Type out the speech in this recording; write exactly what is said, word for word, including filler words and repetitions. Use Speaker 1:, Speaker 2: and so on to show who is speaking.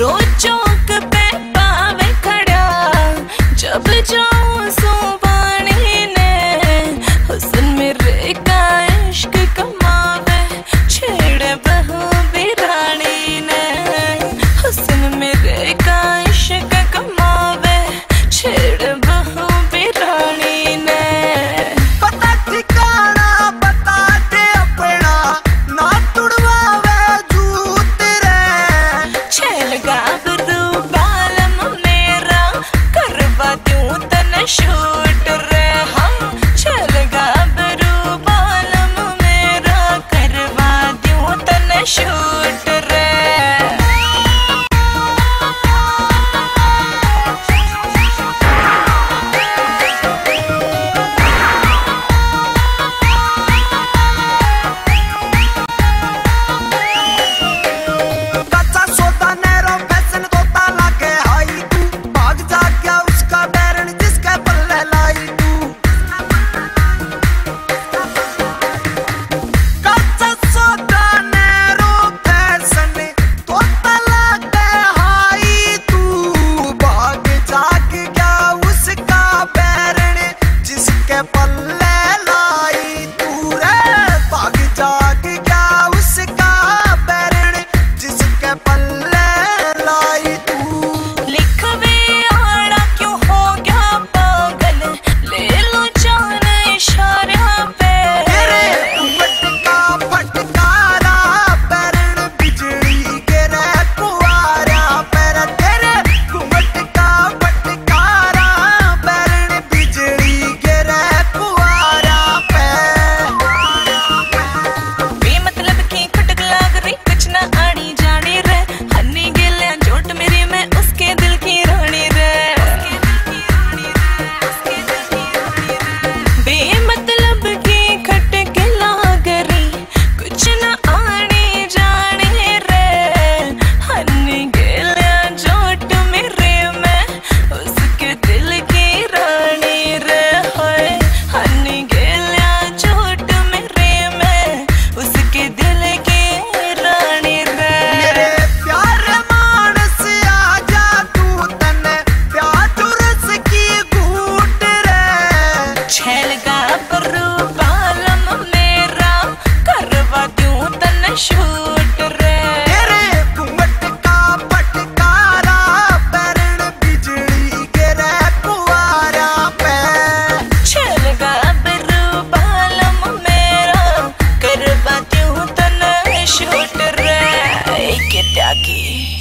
Speaker 1: तो चौक पे पावे खड़ा जब जाऊं सुबानी ने हुस्न मेरे का इश्क कमावे छेड़े बहू बिरानी ने हुस्न मेरे का इश्क कमावे छेड़ बहू बिरानी ने
Speaker 2: पता ठिकाना बता दे अपना ना तुड़वावे जूत रे
Speaker 1: छेल गाभरू बालम मेरा करवा दूं तन शूट रे हम छेल गाभरू बालम मेरा करवा दूं तन शूट रे शूट रे
Speaker 2: तेरे घूंघट का फटकारा पैरण बिजली गिरे कुआरा पे
Speaker 1: छेल गाभरू बालम मेरा करवा दूं तन शूट रे के त्यागी।